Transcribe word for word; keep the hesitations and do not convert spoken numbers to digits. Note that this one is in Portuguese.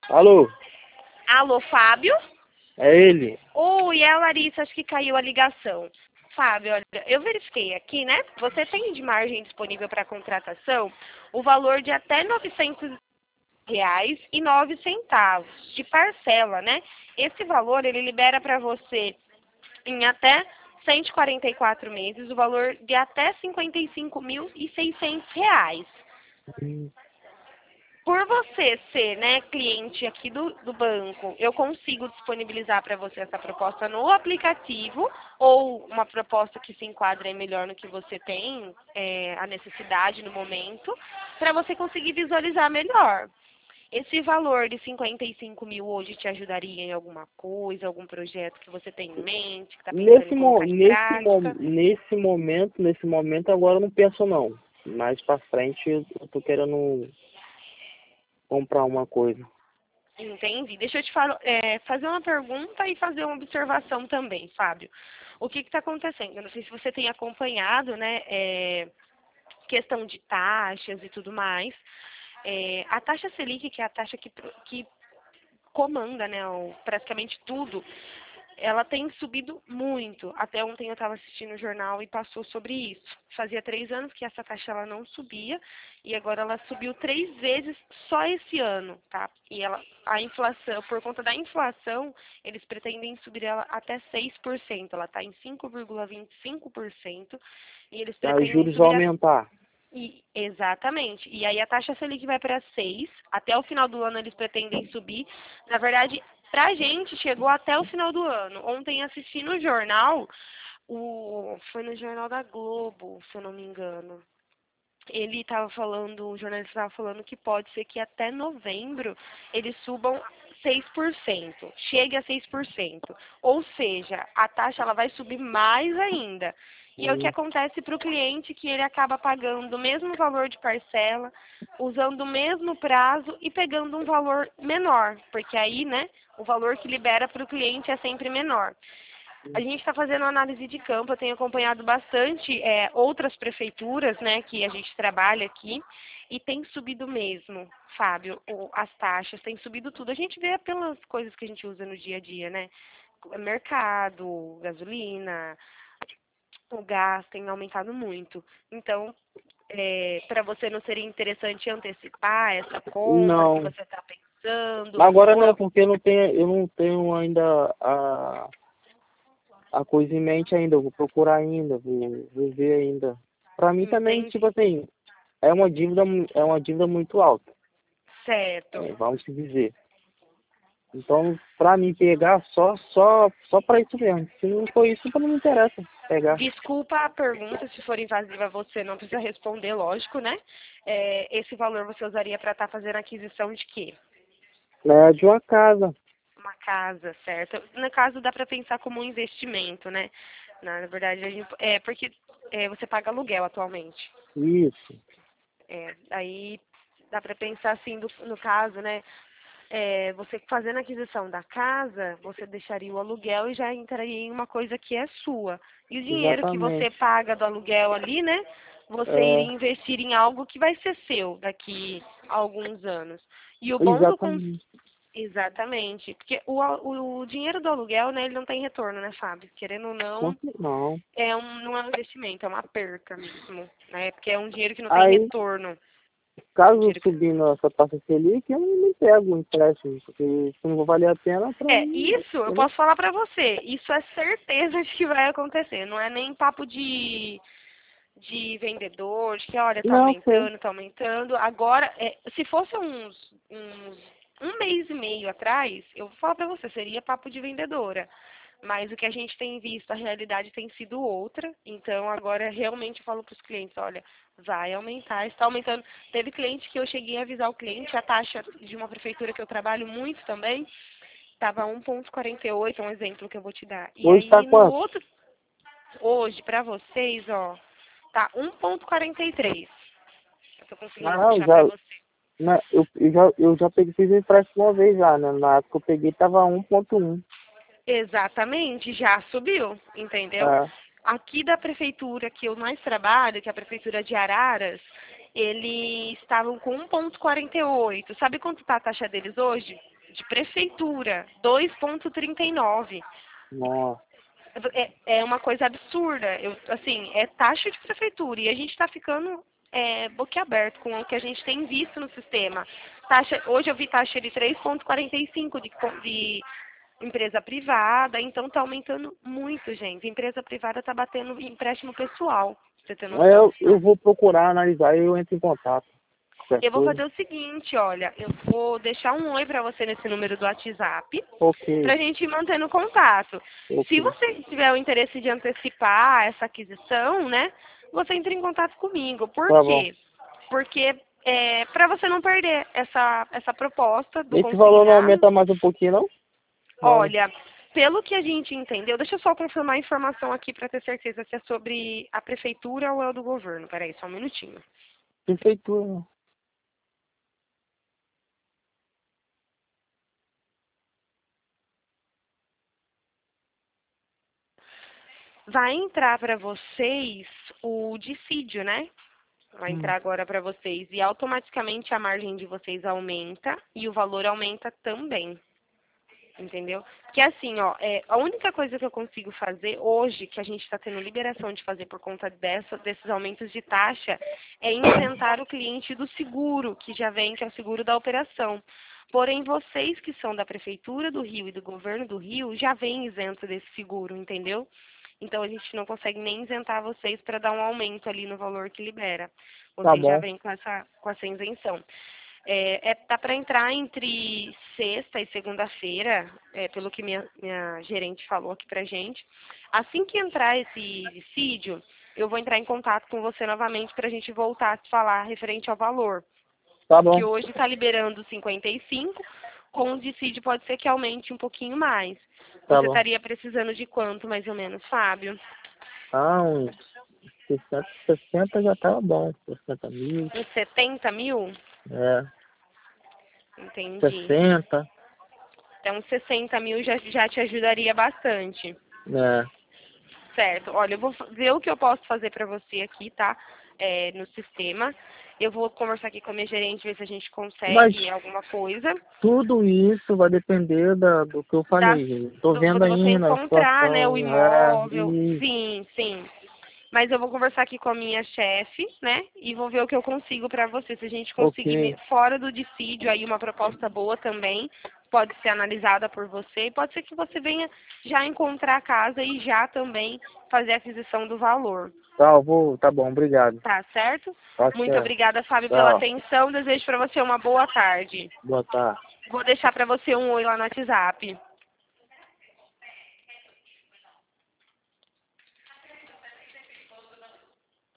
Alô, Alô, Fábio? é ele? Oi, é a Larissa, acho que caiu a ligação. Fábio, olha, eu verifiquei aqui, né? Você tem de margem disponível para contratação o valor de até novecentos reais e nove centavos de parcela, né? Esse valor ele libera para você em até cento e quarenta e quatro meses o valor de até cinquenta e cinco mil e seiscentos reais. Hum, Por você ser, né, cliente aqui do, do banco, eu consigo disponibilizar para você essa proposta no aplicativo ou uma proposta que se enquadre melhor no que você tem, é, a necessidade no momento, para você conseguir visualizar melhor. Esse valor de cinquenta e cinco mil hoje te ajudaria em alguma coisa, algum projeto que você tem em mente, que está pensando Nesse, em mo colocar em nesse, mo prática? nesse momento, nesse momento agora eu não penso não. Mais pra frente eu, eu tô querendo comprar uma coisa. Entendi. Deixa eu te falo- é, fazer uma pergunta e fazer uma observação também, Fábio. O que está acontecendo? Eu não sei se você tem acompanhado, né, é, questão de taxas e tudo mais. É, a taxa Selic, que é a taxa que, pro- que comanda, né, o- praticamente tudo, ela tem subido muito. Até ontem eu estava assistindo o jornal e passou sobre isso. Fazia três anos que essa taxa ela não subia e agora ela subiu três vezes só esse ano, tá? E ela, a inflação, por conta da inflação, eles pretendem subir ela até seis por cento. Ela está em cinco vírgula vinte e cinco por cento e eles Aí os pretendem juros vão subir a aumentar. e, exatamente. E aí a taxa Selic vai para seis. Até o final do ano eles pretendem subir. Na verdade, pra gente chegou até o final do ano. Ontem assisti no jornal, o foi no jornal da Globo, se eu não me engano. Ele estava falando, o jornalista estava falando que pode ser que até novembro eles subam seis por cento, chegue a seis por cento. Ou seja, a taxa ela vai subir mais ainda. E é o que Hum, acontece para o cliente que ele acaba pagando o mesmo valor de parcela, usando o mesmo prazo e pegando um valor menor, porque aí, né, o valor que libera para o cliente é sempre menor. A gente está fazendo análise de campo, eu tenho acompanhado bastante é, outras prefeituras, né, que a gente trabalha aqui, e tem subido mesmo, Fábio, o- as taxas, tem subido tudo. A gente vê pelas coisas que a gente usa no dia a dia, né? Mercado, gasolina, o gás tem aumentado muito. Então, para você não seria interessante antecipar essa compra que não. você está pensando, Agora ou é não, porque eu não tenho, eu não tenho ainda a, a coisa em mente ainda. Eu vou procurar ainda, vou, vou ver ainda. Pra mim também, tipo entende? assim, é uma dívida, mu- é uma dívida muito alta, Certo. é, vamos dizer. Então, pra mim pegar só, só, só pra isso mesmo. Se não for isso, não me interessa pegar. Desculpa a pergunta, se for invasiva você não precisa responder, lógico, né? É, esse valor você usaria para estar fazendo aquisição de quê? É de uma casa. Uma casa, certo? No caso, dá para pensar como um investimento, né? Na verdade, a gente, é porque é, você paga aluguel atualmente. Isso, É, aí dá para pensar assim, do- no caso, né? É, você fazendo a aquisição da casa, você deixaria o aluguel e já entraria em uma coisa que é sua. E o dinheiro que você exatamente. paga do aluguel ali, né? Você iria É, investir em algo que vai ser seu daqui a alguns anos. E o bom do cons... exatamente. Exatamente. Porque o, al- o, o dinheiro do aluguel, né, ele não tem retorno, né, Fábio? Querendo ou Com não, cer- Não. é um, não é um investimento, é uma perca mesmo, né? Porque é um dinheiro que não tem Aí, retorno. Um caso dinheiro que subindo essa taxa Selic, eu não pego o empréstimo, porque se não vai valer a pena, pra É, mim, isso eu entendeu? posso falar pra você. Isso é certeza de que vai acontecer. Não é nem papo de, de vendedor, de que olha, tá Não sei. aumentando, tá aumentando. Agora, é, se fosse uns, uns um mês e meio atrás, eu vou falar pra você, seria papo de vendedora. Mas o que a gente tem visto, a realidade tem sido outra. Então, agora realmente eu falo para os clientes, olha, vai aumentar, está aumentando. Teve cliente que eu cheguei a avisar o cliente, a taxa de uma prefeitura que eu trabalho muito também, estava um vírgula quarenta e oito, um exemplo que eu vou te dar. E Hoje tá aí no quanto? outro, hoje, para vocês, ó, tá um vírgula quarenta e três. Eu tô conseguindo Ah, eu puxar já, para você. na, eu, eu já, eu já peguei, fiz o empréstimo uma vez já, né? Na época que eu peguei tava um ponto um. Exatamente, já subiu, entendeu? É, Aqui da prefeitura que eu mais trabalho, que é a prefeitura de Araras, eles estavam com um vírgula quarenta e oito. Sabe quanto está a taxa deles hoje? de prefeitura, dois vírgula trinta e nove. Nossa. É, é uma coisa absurda. Eu, assim, é taxa de prefeitura. E a gente está ficando é, boquiaberto com o que a gente tem visto no sistema. Taxa, hoje eu vi taxa de três vírgula quarenta e cinco de, de empresa privada. Então está aumentando muito, gente. Empresa privada está batendo empréstimo pessoal. Pra você ter noção. Eu, eu vou procurar, analisar e eu entro em contato. Eu vou fazer o seguinte, olha, eu vou deixar um oi para você nesse número do WhatsApp, Ok. para a gente ir mantendo contato. Ok. Se você tiver o interesse de antecipar essa aquisição, né, você entra em contato comigo. Por Tá quê? Porque é, para você não perder essa, essa proposta do Esse valor não consignado, aumenta mais um pouquinho, não? Não. olha, pelo que a gente entendeu, deixa eu só confirmar a informação aqui para ter certeza se é sobre a prefeitura ou é o do governo. Peraí, só um minutinho. Prefeitura. Vai entrar para vocês o dissídio, né? Vai Hum. entrar agora para vocês e automaticamente a margem de vocês aumenta e o valor aumenta também. Entendeu? Porque assim, ó, é, a única coisa que eu consigo fazer hoje, que a gente está tendo liberação de fazer por conta dessa, desses aumentos de taxa, é isentar o cliente do seguro, que já vem, que é o seguro da operação. Porém, vocês que são da Prefeitura do Rio e do Governo do Rio, já vem isento desse seguro, entendeu? Então, a gente não consegue nem isentar vocês para dar um aumento ali no valor que libera. Tá Vocês já bom. vêm com essa, com essa isenção. É, é, tá para entrar entre sexta e segunda-feira, é, pelo que minha, minha gerente falou aqui pra gente. Assim que entrar esse dissídio, eu vou entrar em contato com você novamente para a gente voltar a se falar referente ao valor. Tá bom. Que hoje está liberando cinquenta e cinco, com o dissídio pode ser que aumente um pouquinho mais. Tá Você bom. estaria precisando de quanto, mais ou menos, Fábio? Ah, uns sessenta, sessenta já tá bom. sessenta mil. Uns setenta mil? É. Entendi. sessenta. Então, sessenta mil já, já te ajudaria bastante. É. Certo. Olha, eu vou ver o que eu posso fazer para você aqui, tá? É, no sistema. Eu vou conversar aqui com a minha gerente, ver se a gente consegue Mas alguma coisa. tudo isso vai depender da, do que eu Da, falei. Tô do, vendo quando você ainda a encontrar, né, o situação. É, imóvel. e... Sim, sim. Mas eu vou conversar aqui com a minha chefe, né? E vou ver o que eu consigo para você. Se a gente conseguir, Ok. me- fora do dissídio, aí uma proposta boa também, pode ser analisada por você. E pode ser que você venha já encontrar a casa e já também fazer a aquisição do valor. Tá, eu vou. Tá bom, obrigado. Tá certo? Tá Muito certo. obrigada, Fábio, pela Tchau. atenção. Desejo para você uma boa tarde. Boa tarde. Vou deixar para você um oi lá no WhatsApp.